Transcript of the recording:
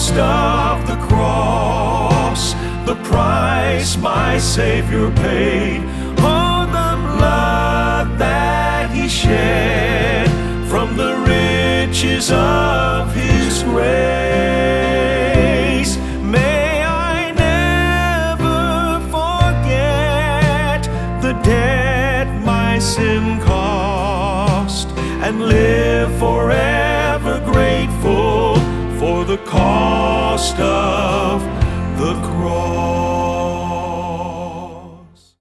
cost of the cross, the price my Savior paid. Oh, the blood that He shed from the riches of His grace. May I never forget the debt my sin cost, and live forever grateful for the cost of the cross.